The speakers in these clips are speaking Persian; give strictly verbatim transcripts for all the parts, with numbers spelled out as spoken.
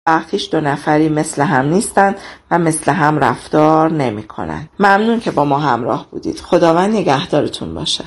وقتیش دو نفری مثل هم نیستن و مثل هم رفتار نمی کنن. ممنون که با ما همراه بودید. خداوند نگهدارتون باشه.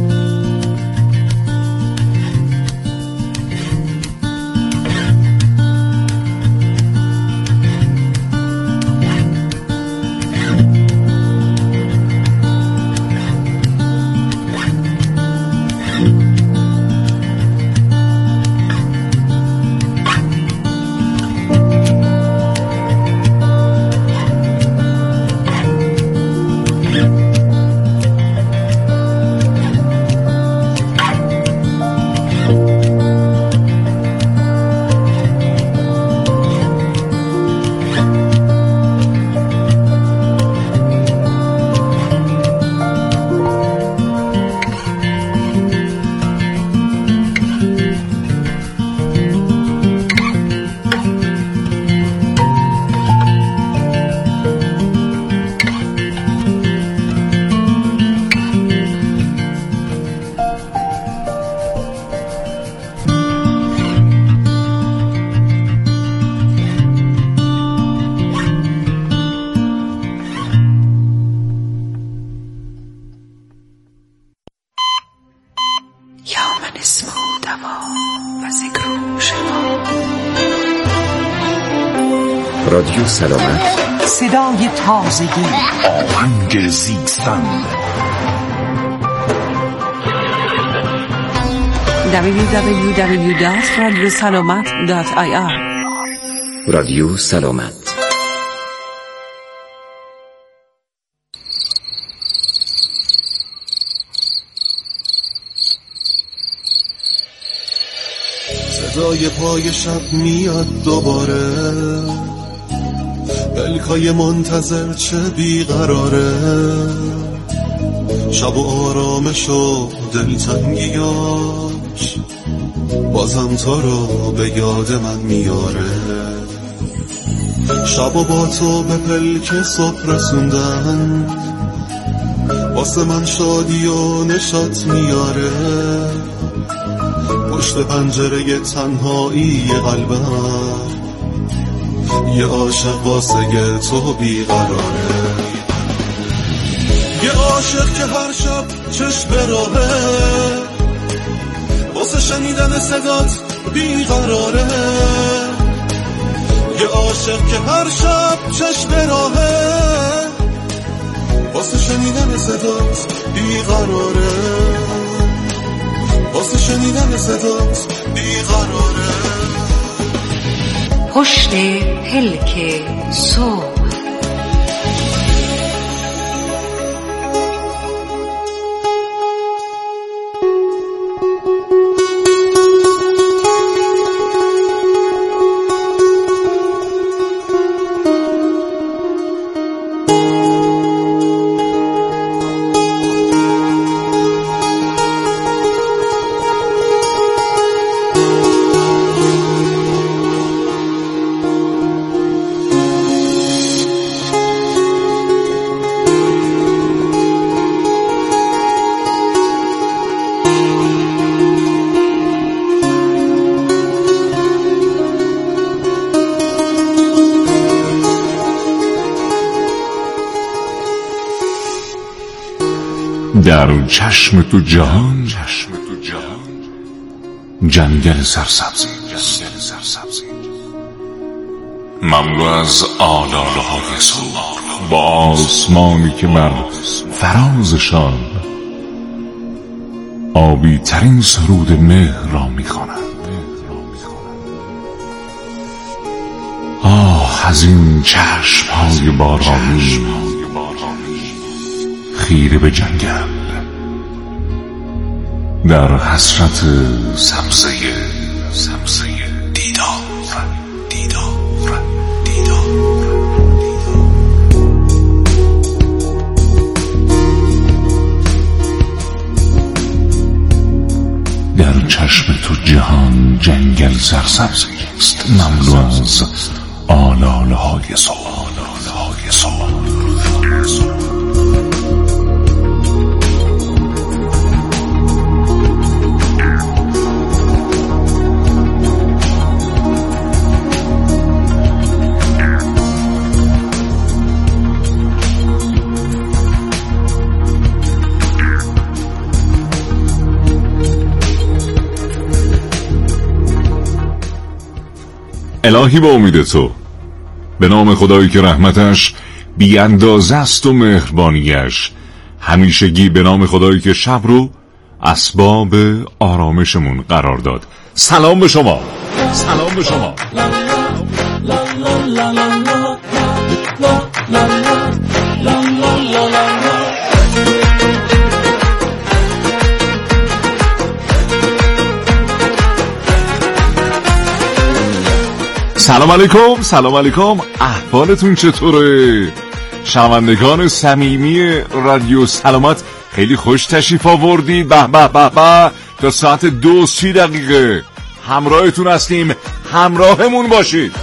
رادیو سلامت، صدای تازگی، آهنگ زیستن. دبلیو دبلیو دبلیو دات رادیو سلامت دات آی آر. رادیو سلامت. صدای پای شب میاد دوباره، پلکای منتظر چه بیقراره، شب و آرامش و دلتنگیاش بازم تو رو به یاد من میاره. شب و با تو به پلک صبح رسوندن، واسه من شادی و نشاط میاره. پشت پنجره تنهایی قلبم یه عاشق واسه تو بیقراره، یه عاشق که هر شب چشم به راهه، واسه شنیدن صدات بیقراره. یه عاشق که هر شب چشم به راهه، واسه شنیدن صدات بیقراره، واسه شنیدن صدات بیقراره. پشت پلک صبح. در چشم تو جهان جنگل سرسبزی مملو از آلاله های صبح، با آسمانی که بر فرازشان آبی ترین سرود مهر را می‌خواند. آه از این چشم‌های بارانی خیره به جنگل، در حسرت سبزه سبزه دیدار دیدار دیدار. در چشم تو جهان جنگل سرسبزی است، مملو از آلاله های صبح. الهی با امید تو، به نام خدایی که رحمتش بی اندازه است و مهربانیش همیشگی، به نام خدایی که شب رو اسباب آرامشمون قرار داد. سلام به شما، سلام به شما. سلام علیکم، سلام علیکم. احوالتون چطوره؟ شنوندگان صمیمی رادیو سلامت خیلی خوش تشریف آوردید. به به به به. تا ساعت دو سی دقیقه همراهتون هستیم، همراهمون باشید.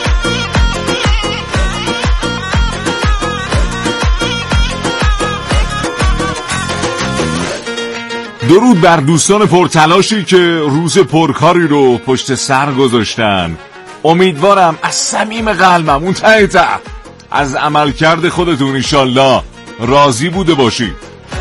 درود بر دوستان پرتلاشی که روز پرکاری رو پشت سر گذاشتن. امیدوارم از صمیم قلبم اون ته ته از عملکرد خودتون انشالله راضی بوده باشید.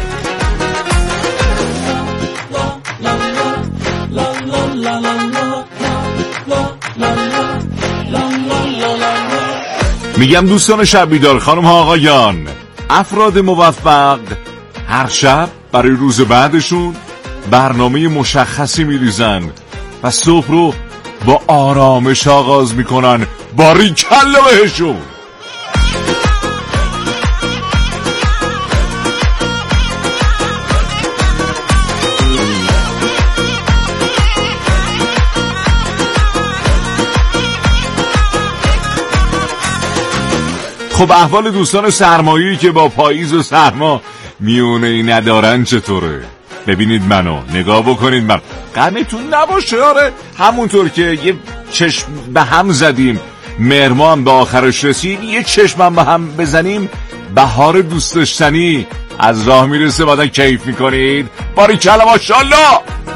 میگم دوستان شب بیدار، خانم ها آقایان، افراد موفق هر شب برای روز بعدشون برنامه مشخصی میریزن و صبح رو با آرامش آغاز میکنن. باریکلا بهشون. خب احوال دوستان سرمایه‌ای که با پاییز و سرما میونه‌ای ندارن چطوره؟ ببینید منو نگاه بکنید، من غمتون نباشه. آره همونطور که یه چشم به هم زدیم مهر ماه هم به آخرش رسید، یه چشم هم به هم بزنیم بهار دوست داشتنی از راه میرسه. بعدن کیف میکنید. باریکلا ماشاءالله.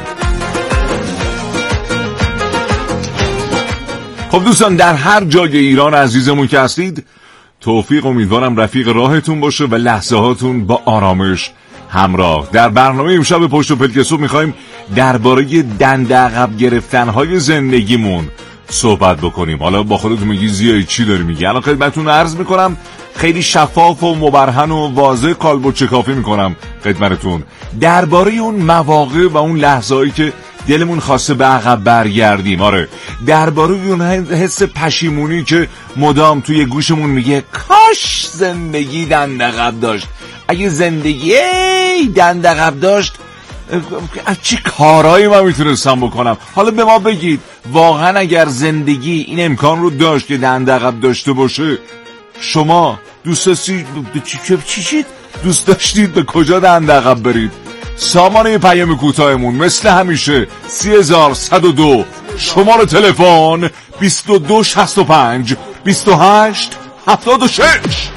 خب دوستان در هر جای ایران عزیزمون که هستید، توفیق امیدوارم رفیق راهتون باشه و لحظه هاتون با آرامش همراه. در برنامه امشب پشت و پلک صبح میخوایم درباره دند عقب گرفتن‌های زندگیمون صحبت بکنیم. حالا با خودتون میگی زیایی چی داری میگی؟ الان خدمتتون عرض میکنم، خیلی شفاف و مبرهن و واضح قالب و چکافی میکنم خدمتتون درباره اون مواقع و اون لحظه‌ای که دلمون خواسته به عقب برگردیم. آره درباره اون حس پشیمونی که مدام توی گوشمون میگه کاش زندگی دند عقب داشت. اگه زندگی دند عقب داشت چه کارهایی من میتونستم بکنم. حالا به ما بگید واقعا اگر زندگی این امکان رو داشت که دند عقب داشته باشه، شما دوست داشتید چی چی دوست داشتید به کجا دند عقب برید؟ سامانه پیام کوتاهمون مثل همیشه سی هزار صد و دو، شماره تلفن بیست و دو شصت و پنج بیست و هشت هفتاد و شش.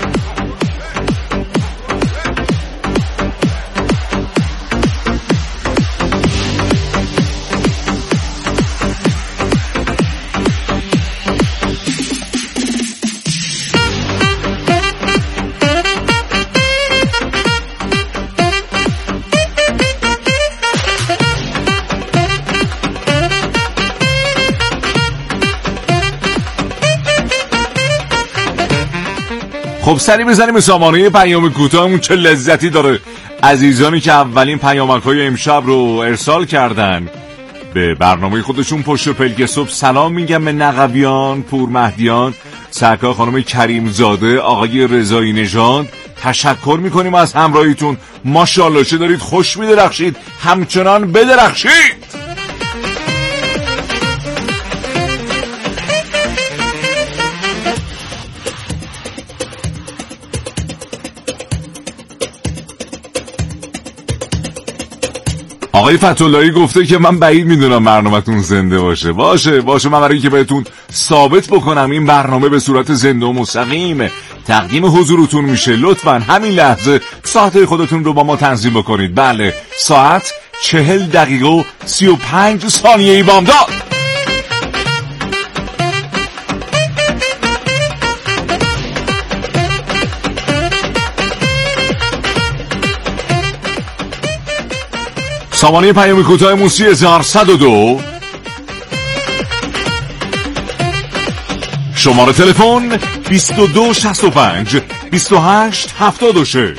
خب سری بزنیم به سامانه پیام کوتاهمون چه لذتی داره. عزیزانی که اولین پیامک‌های امشب رو ارسال کردن به برنامه خودشون پشت پلک صبح، سلام میگم به نقویان، پور مهدیان، سرکار خانم کریم زاده، آقای رضایی نژاد. تشکر میکنیم از همراهیتون. ماشاءالله چه دارید خوش میدرخشید، همچنان بدرخشید. آقای فتح‌اللهی گفته که من بعید میدونم برنامه‌تون زنده باشه. باشه باشه من برای اینکه بهتون ثابت بکنم این برنامه به صورت زنده و مستقیم تقدیم حضورتون میشه، لطفاً همین لحظه ساعت خودتون رو با ما تنظیم بکنید. بله ساعت چهل دقیقه و سی و پنج ثانیه بامداد. سامانه پیام کوتاه موسی هزار صد و دو. شماره تلفن بیست و دو شصت و پنج بیست و هشت هفتاد و شش.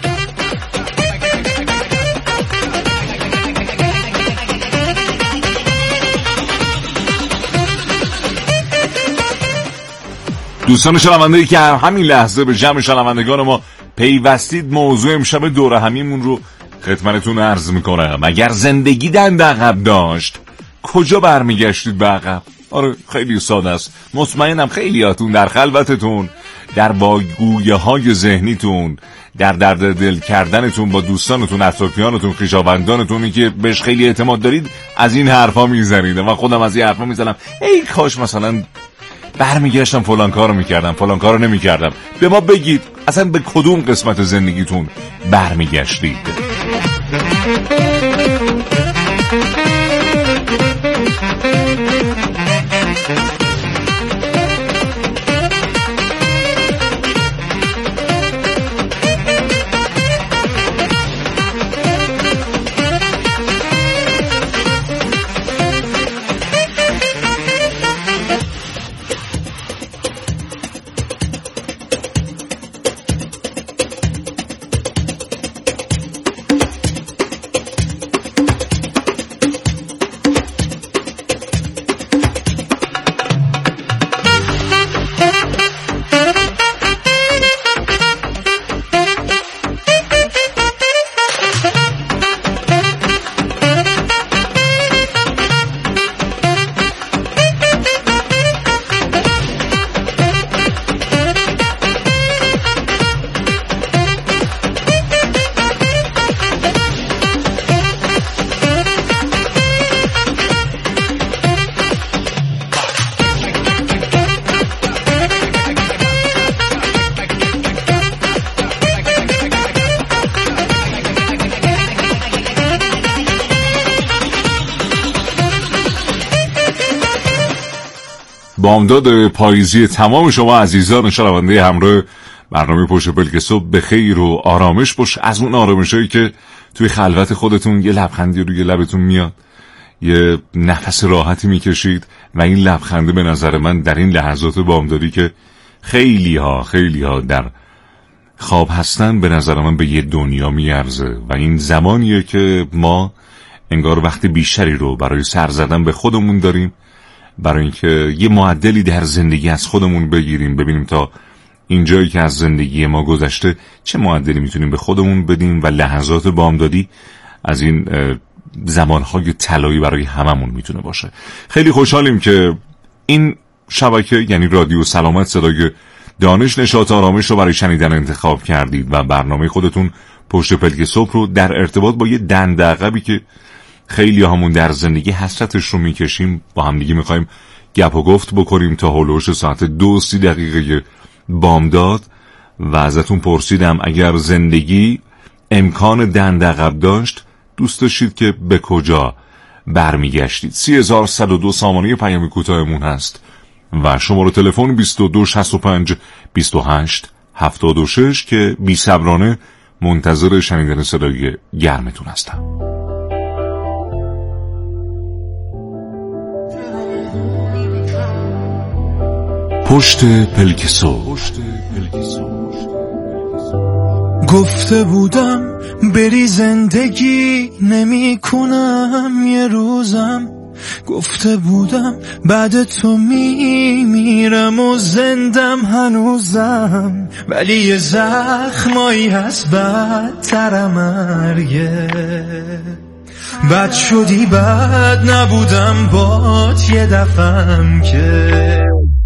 دوستان شنونده‌ای که همین لحظه به جمع شنوندگان ما پیوستید، موضوع امشب دوره همیمون رو خدمتتون عرض میکنم. اگر زندگی دند عقب داشت کجا برمیگشتید به عقب؟ آره خیلی ساده است. مطمئنم خیلیاتون در خلوتتون، در واگویه های ذهنیتون، در درد دل کردنتون با دوستانتون، اطرافیانتون، خویشاوندانتونی که بهش خیلی اعتماد دارید از این حرفا میزنید. و خودم از این حرفا میزنم ای کاش مثلا برمیگشتم فلان کارو میکردم، فلان کارو نمیکردم. به ما بگید اصلا به کدوم قسمت زندگیتون برمیگشتید؟ بامداد پاییزی تمام شما عزیزان شنونده همراه برنامه پشت پلک صبح به خیر و آرامش باش. از اون آرامشایی که توی خلوت خودتون یه لبخندی روی لبتون میاد، یه نفس راحتی میکشید و این لبخنده به نظر من در این لحظات بامدادی که خیلی ها خیلی ها در خواب هستن به نظر من به یه دنیا میارزه و این زمانیه که ما انگار وقت بیشتری رو برای سر زدن به خودمون داریم، برای اینکه یه معدلی در زندگی از خودمون بگیریم، ببینیم تا اینجایی که از زندگی ما گذشته چه معدلی میتونیم به خودمون بدیم و لحظات بامدادی از این زمانهای طلایی برای هممون میتونه باشه. خیلی خوشحالیم که این شبکه یعنی رادیو سلامت صدای دانش، نشاط، آرامش رو برای شنیدن انتخاب کردید و برنامه خودتون پشت پلک صبح رو در ارتباط با یه دنده عقبی که خیلی همون در زندگی حسرتش رو میکشیم با هم دیگه میخوایم گپ و گفت بکنیم تا هولوش ساعت دو سی دقیقه بامداد. و ازتون پرسیدم اگر زندگی امکان دنده عقب داشت دوست داشتید که به کجا برمیگشتید؟ سی هزار و صد و دو سامانه پیام کوتاهمون هست و شماره تلفن بیست و دو شصت و پنج بیست و هشت هفتاد و شش که بی صبرانه منتظر شنیدن صدای گرمتون هستم. پشت پلک صبح. گفته بودم بری زندگی نمی کنم یه روزم، گفته بودم بعد تو می میرم و زندم هنوزم، ولی یه زخمایی هست بدتر مرگه. بد شدی بد نبودم بات یه دفعم که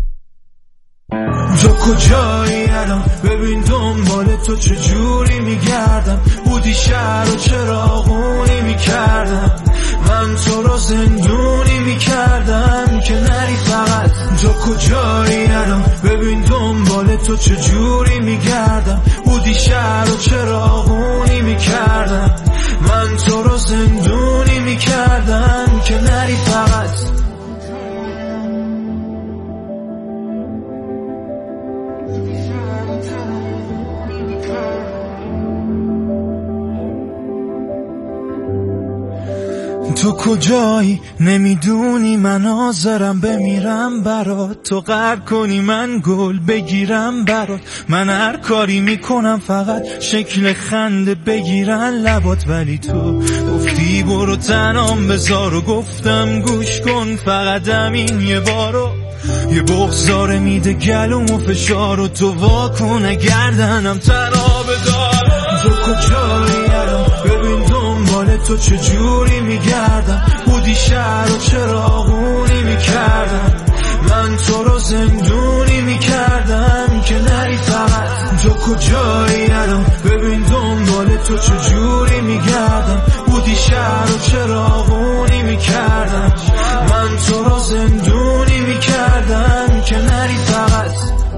تو کجایی الان؟ ببین دنبال تو چجوری میگردم، بودی شهر و چراغونی میکردم، من تو رو زندونی میکردم که نری فقط. تو کجایی الان؟ ببین دنبال تو چجوری میگردم، بودی شهر و چراغونی میکردم، من تو رو زندونی میکردم که نری فقط. تو کجایی نمیدونی من حاضرم بمیرم برات، تو غر کنی من گل بگیرم برات، من هر کاری میکنم فقط شکل خنده بگیرن لبات، ولی تو گفتی برو تنام بذار و گفتم گوش کن فقط همین یه بارو، یه بغضاره میده گلوم و فشار و تو واکنه گردنم تنها بدارم. تو کجایی الان ببین دنبال تو چجوری میگردم، بودی شهر و چراغونی میکردم، من تو رو زندونی میکردم که نری فقط. تو کجایی الان ببین دنبال تو چجوری میگردم، بودی شهر و چراغونی میکردم، من تو رو زندونی میکردم که نری فقط.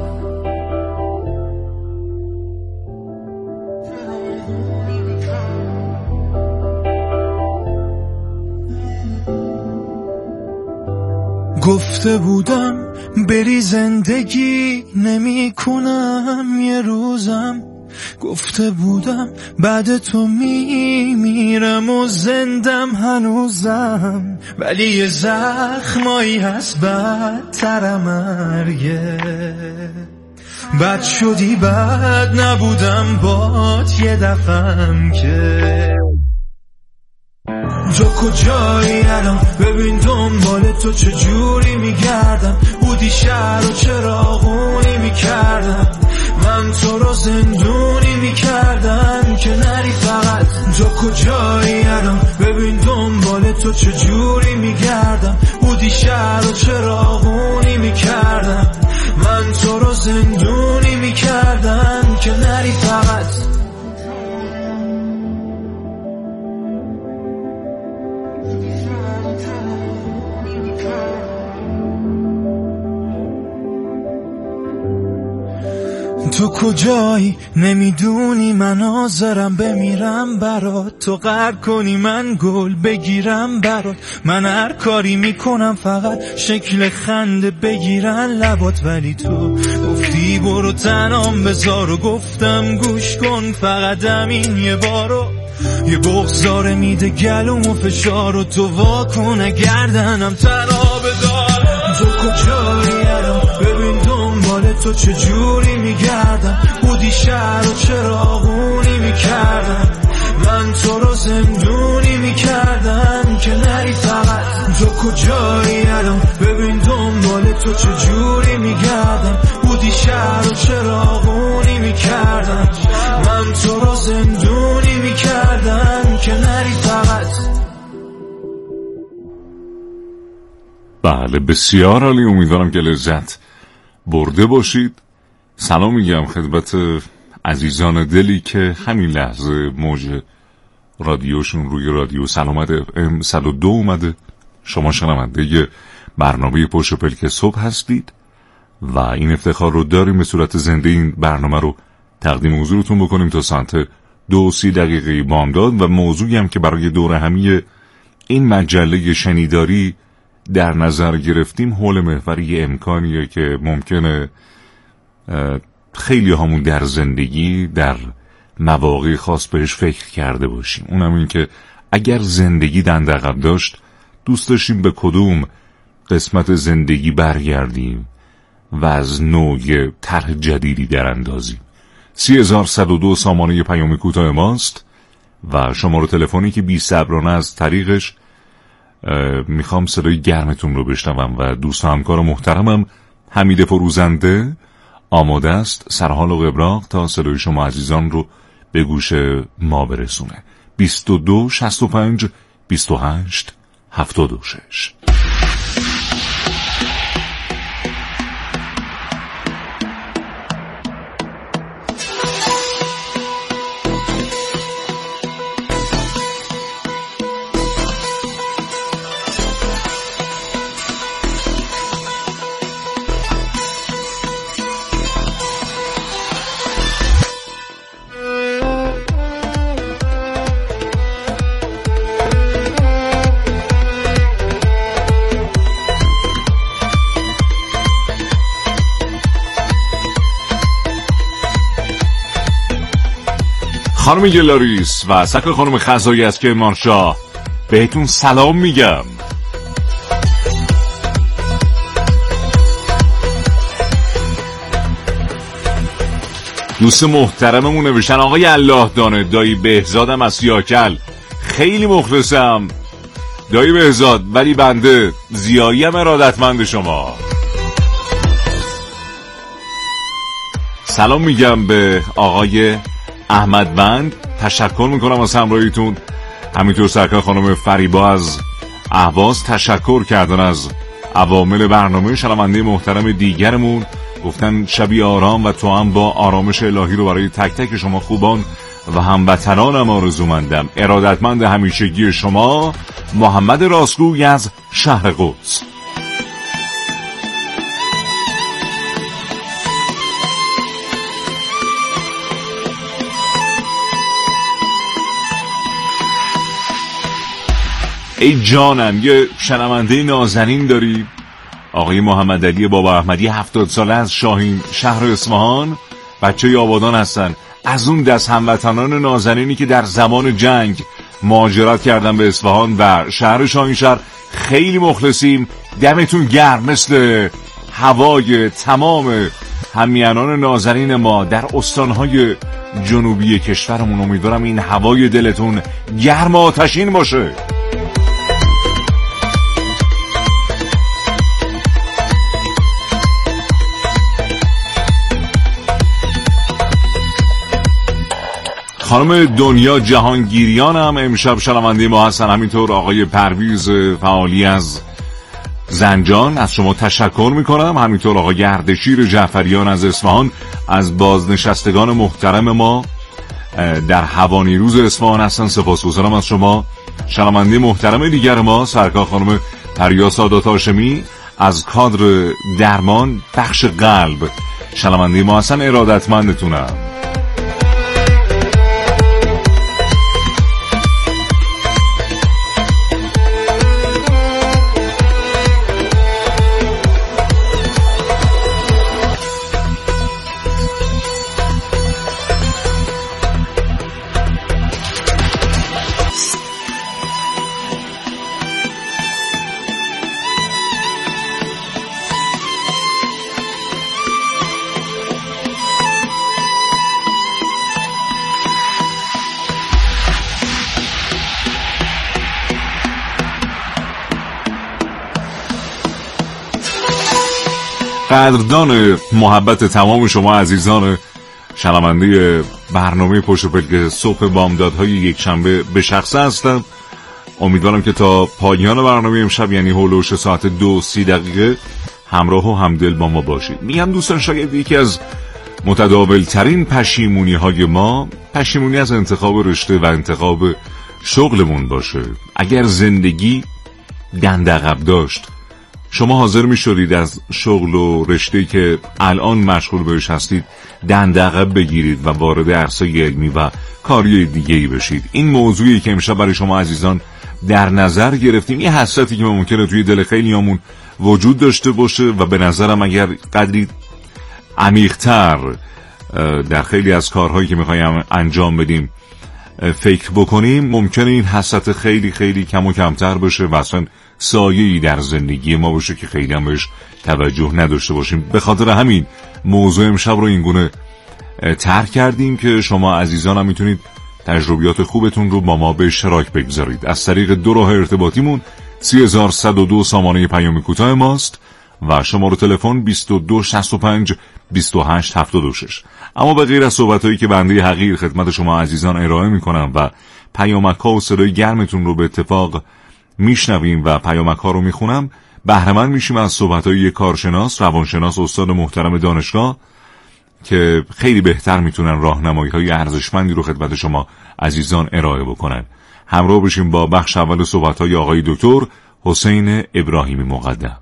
گفته بودم بری زندگی نمی کنم یه روزم، گفته بودم بعد تو می میرم و زندم هنوزم، ولی یه زخمایی هست بدتر مرگه، بد شدی بد نبودم بات یه دفعم که. تو کجایی الان ببین دنبال تو چجوری میگردم، بودی شهر و چراغونی میکردم، من تو رو زندونی میکردم که نری فقط. تو کجایی الان ببین دنبال تو چجوری میگردم، بودی شهر و چراغونی میکردم، من تو رو زندونی میکردم که نری فقط. تو کجایی نمیدونی من حاضرم بمیرم برات، تو غر کنی من گل بگیرم برات، من هر کاری میکنم فقط شکل خنده بگیرن لبات، ولی تو گفتی برو تنام بذار و گفتم گوش کن فقط همین یه بارو، یه بغضاره میده گلوم و فشار و تو واکنه گردنم تنها بدارم. تو کجایی الان ببین دنبال تو چجوری میگردم، بودی شهر و چراغونی میکردم، من تو رو زندونی میکردم که نری فقط. تو کجایی الان ببین دنبال تو چجوری میگردم، بودی شهر و چراغونی میکردم، من تو رو زندونی میکردم که نری فقط. بله بسیار عالی، امیدوارم که لذت برده باشید. سلام میگم خدمت عزیزان دلی که همین لحظه موج رادیوشون روی رادیو سلامت ام صد و دو اومده. شما شنونده برنامه پشت پلک صبح هستید و این افتخار رو داریم به صورت زنده این برنامه رو تقدیم حضورتون بکنیم تا ساعت دو سی دقیقه بامداد، و موضوعی هم که برای دور همی این مجله شنیداری در نظر گرفتیم حول محوری امکانیه که ممکنه خیلی همون در زندگی در مواقع خاص بهش فکر کرده باشیم. اونم این که اگر زندگی دند عقب داشت دوست داشتیم به کدوم قسمت زندگی برگردیم و از نوع طرح جدیدی در اندازیم. سی هزار صد و دو سامانه پیام کوتاه ماست و شماره تلفنی که بی صبرانه از طریقش میخوام صدای گرمتون رو بشنوم و دوست و همکار محترمم حمید فروزنده آماده است سرحال و قبراق تا صدای شما عزیزان رو به گوش ما برسونه. بیست و دو شصت و پنج بیست و هشت هفتاد و شش. خانم گلاریس و سکر خانم خزایی از که مارشا بهتون سلام میگم. دوست محترممون نوشتن آقای الله دانه دایی بهزادم از سیاکل، خیلی مخلصم دایی بهزاد، ولی بنده زیاییم ارادتمند شما. سلام میگم به آقای احمدوند، تشکر میکنم از همراهیتون. همینطور سرکار خانم فریبا از اهواز تشکر کردن از عوامل برنامه. شنونده محترم دیگرمون گفتن شبی آرام و تو هم با آرامش الهی رو برای تک تک شما خوبان و هموطنانم آرزومندم. ارادتمند همیشگی شما، محمد راستگوی از شهر قدس. ای جانم، یه شنونده نازنین داری آقای محمد علی بابا احمدی، هفتاد ساله از شاهین شهر اصفهان، بچه آبادان هستن. از اون دست هموطنان نازنینی که در زمان جنگ مهاجرت کردن به اصفهان و شهر شاهین شهر، خیلی مخلصیم. دمتون گرم، مثل هوای تمام همیهنان نازنین ما در استانهای جنوبی کشورمون. امیدوارم این هوای دلتون گرم آتشین باشه. خانم دنیا جهانگیریان هم امشب شنونده ما هستن. همینطور آقای پرویز فعالی از زنجان، از شما تشکر میکنم. همینطور آقای اردشیر جعفریان از اصفهان، از بازنشستگان محترم ما در هوانیروز اصفهان هستن. سپاسگزارم از شما. شنونده محترم دیگر ما سرکار خانم پریا سادات هاشمی از کادر درمان بخش قلب، شنونده ما هستن. ارادتمندتونم. قدردان محبت تمام شما عزیزان شنونده برنامه پشت پلک صبح بامدادهای یک شنبه به شخصه هستم. امیدوارم که تا پایان برنامه امشب، یعنی هولوش ساعت دو سی دقیقه، همراه و همدل با ما باشید. میگم دوستان، شاید یکی از متداول ترین پشیمونی های ما پشیمونی از انتخاب رشته و انتخاب شغلمون باشه. اگر زندگی دند عقب داشت، شما حاضر می شدید از شغل و رشته که الان مشغول بهش هستید دند عقب بگیرید و وارد عرصه علمی و کاری دیگه‌ای بشید؟ این موضوعی که امشب برای شما عزیزان در نظر گرفتیم، یه حسرتی که ممکنه توی دل خیلیامون وجود داشته باشه و به نظرم اگر قدری عمیق‌تر در خیلی از کارهایی که می‌خوایم انجام بدیم فکر بکنیم، ممکنه این حسرت خیلی خیلی کم و کمتر بشه و اصلا سایه‌ای در زندگی ما باشه که خیلی هم بهش توجه نداشته باشیم. به خاطر همین موضوع امشب رو اینگونه طرح کردیم که شما عزیزان هم میتونید تجربیات خوبتون رو با ما به اشتراک بگذارید. از طریق دو راه ارتباطیمون سی هزار صد و دو سامانه پیام کوتاه ماست و شماره تلفن بیست و دو شصت و پنج بیست و هشت هفتاد و شش. اما به غیر از صحبتایی که بنده حقیر خدمت شما عزیزان ارائه میکنم و پیامک‌ها و صدای گرمتون رو به اتفاق میشنویم و پیامک‌ها رو میخونم، بهره‌مند میشیم از صحبت‌های یک کارشناس، روانشناس، استاد محترم دانشگاه که خیلی بهتر میتونن راهنمایی‌های ارزشمندی رو خدمت شما عزیزان ارائه بکنن. همراه بشیم با بخش اول صحبت‌های آقای دکتر حسین ابراهیمی مقدم.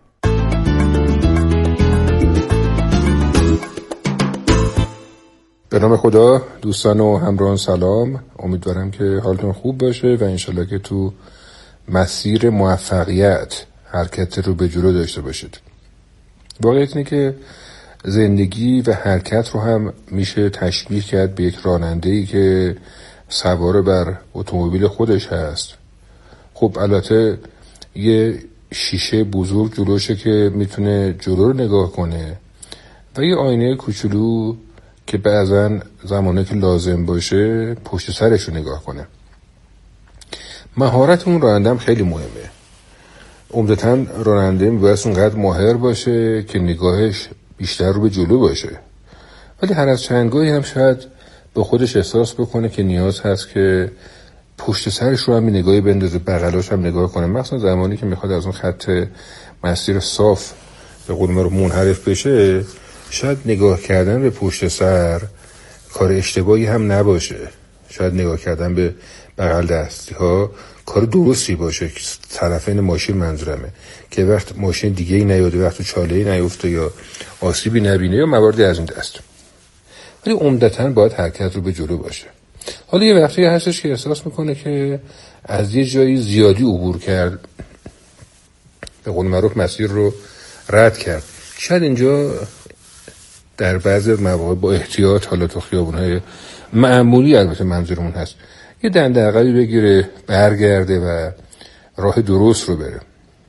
به نام خدا، دوستان و همراهان سلام. امیدوارم که حالتون خوب باشه و انشالله که تو مسیر موفقیت حرکت رو به جلو داشته باشید. واقعیت اینه که زندگی و حرکت رو هم میشه تشبیه کرد به یک راننده‌ای که سوار بر اتومبیل خودش هست خب البته یه شیشه بزرگ جلوشه که میتونه جلو رو نگاه کنه و یه آینه کوچولو که بعضن زمانه که لازم باشه پشت سرش رو نگاه کنه. مهارت اون راننده هم خیلی مهمه. عمدتاً راننده میباید اونقدر ماهر باشه که نگاهش بیشتر رو به جلو باشه، ولی هر از چندگاهی هم شاید به خودش احساس بکنه که نیاز هست که پشت سرش رو هم نگاهی بندازه، بغلاش هم نگاه کنه، مثلا زمانی که میخواد از اون خط مسیر صاف به قول رو منحرف بشه. شاید نگاه کردن به پشت سر کار اشتباهی هم نباشه، شاید نگاه کردن به بغل دستی ها کار درستی باشه، طرفین ماشین منظورمه، که وقت ماشین دیگه ای نیاده، وقت چاله ای نیفته یا آسیبی نبینه یا مواردی از این دست. ولی عمدتاً باید حرکت رو به جلو باشه. حالا یه وقتی هستش که احساس میکنه که از یه جایی زیادی عبور کرد، به قول معروف مسیر رو رد کرد. شاید اینجا در بعضی مواقع با احتیاط، حالا تو خیابون‌های معمولی البته منظورمون هست، یه دنده عقبی بگیره، برگرده و راه درست رو بره.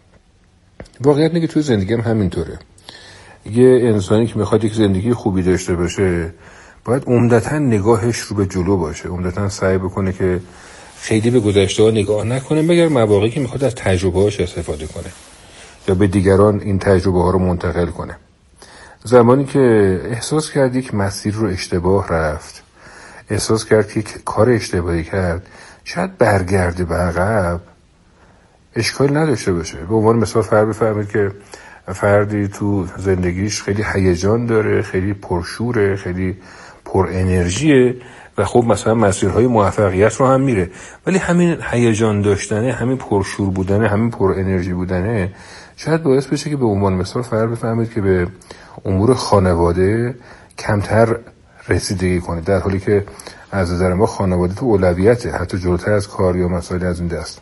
واقعیت اینه که توی زندگی هم همینطوره. یه انسانی که میخواد یک زندگی خوبی داشته باشه باید عمدتاً نگاهش رو به جلو باشه، عمدتاً سعی بکنه که خیلی به گذشته ها نگاه نکنه، مگر مواقعی که میخواد از تجربه هاش استفاده کنه یا به دیگران این تجربه ها رو منتقل کنه. زمانی که احساس کرد یک مسیر رو اشتباه رفت، احساس کرد که کار اشتباهی کرد، شاید برگرده به عقب، اشکال نداشته باشه. به عنوان مثال فرض بفرمایید که فردی تو زندگیش خیلی هیجان داره، خیلی پرشوره، خیلی پر انرژیه و خب مثلا مسیرهای موفقیت رو هم میره، ولی همین هیجان داشتنه، همین پرشور بودنه، همین پر انرژی بودنه شاید باعث بشه که به عنوان مثال فرض بفرمایید که به امور خانواده کمتر رسیدگی کنه، در حالی که از نظر ما خانواده تو اولویته، حتی جلوتر از کار یا مسائل از این دست.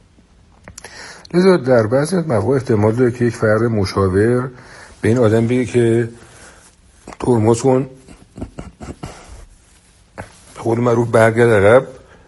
لذا در بعضی از مواقع احتمال داره که یک فرد مشاور به این آدم بگه که ترمز کن، به قول معروف برگرد عقب،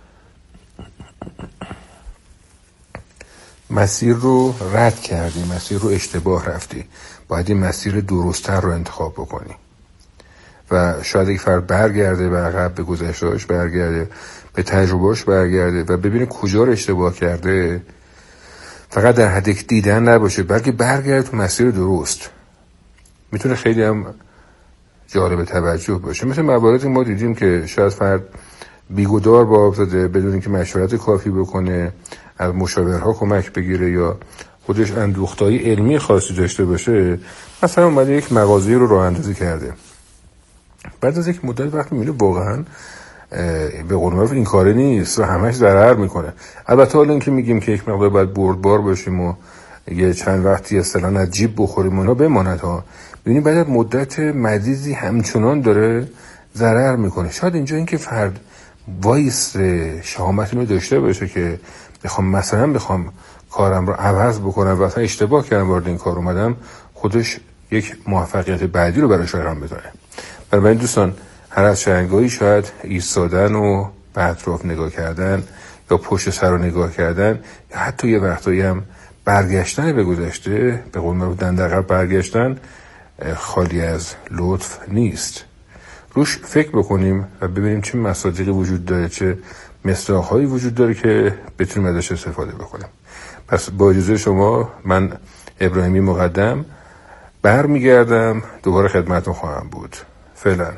مسیر رو رد کردی، مسیر رو اشتباه رفتی، باید این مسیر درست‌تر رو انتخاب بکنی. و شاید یک فرد برگرده به عقب، به گذشته‌اش برگرده، به تجربه‌اش برگرده و ببینه کجا رو اشتباه کرده، فقط در حد دیدن نباشه بلکه برگرده تو مسیر درست. میتونه خیلی هم جالب توجه باشه. مثل مواردی ما دیدیم که شاید فرد بیگدار با آب زده بدون اینکه مشورت کافی بکنه، از مشاورها کمک بگیره یا خودش اندوخته‌های علمی خاصی داشته باشه، مثلا اومده یک مغازه رو راه اندازی کرده، بعد از یک مدت وقتی میبینه واقعا به قول معروف این کاره نیست و همش ضرر میکنه. البته حالا اینکه میگیم که یک مقدار باید بردبار باشیم و یه چند وقتی اصطلاحاً از جیب بخوریم اونا بماند ها، ببینیم بعد از مدت مدیدی همچنان داره ضرر میکنه. شاید اینجا اینکه فرد وایس شهامت رو داشته باشه که بخوام مثلا بخوام کارم رو عوض بکنم و اصلا اشتباه کردم وارد این کار اومدم، خودش یک موفقیت بعدی رو براش رقم بزنه. بنابراین دوستان، هر از چندگاهی شاید ایستادن و به اطراف نگاه کردن یا پشت سر رو نگاه کردن یا حتی یه وقتایی هم برگشتن به گذشته، به قول معروف دنده عقب برگشتن، خالی از لطف نیست. روش فکر بکنیم و ببینیم چه مصادیقی وجود داره، چه مصداق‌هایی وجود داره که بتونیم ازش استفاده بکنیم. پس با اجازه شما من ابراهیمی مقدم برمیگردم، دوباره خدمتتون خواهم بود. فعلا.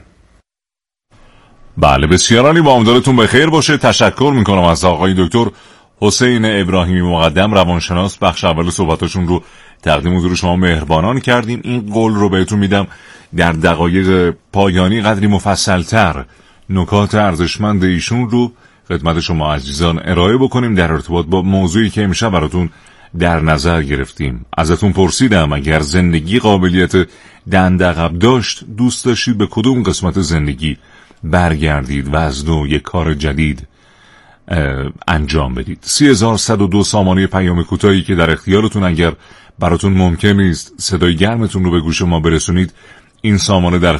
بله بسیار عالی، با امیدوارتون بخیر باشه. تشکر میکنم از آقای دکتر حسین ابراهیمی مقدم، روانشناس. بخش اول صحبتاشون رو تقدیم حضور شما مهربانان کردیم. این قول رو بهتون میدم در دقایق پایانی قدری مفصلتر نکات ارزشمند ایشون رو خدمت شما عزیزان ارائه بکنیم در ارتباط با موضوعی که امشب براتون در نظر گرفتیم. ازتون پرسیدم اگر زندگی قابلیت دنده عقب داشت، دوست داشتید به کدوم قسمت زندگی برگردید و از نو یک کار جدید انجام بدید. سی هزار صد و دو سامانه پیام کوتاهی که در اختیارتون اگر براتون ممکن نیست صدای گرمتون رو به گوش ما برسونید، این سامانه در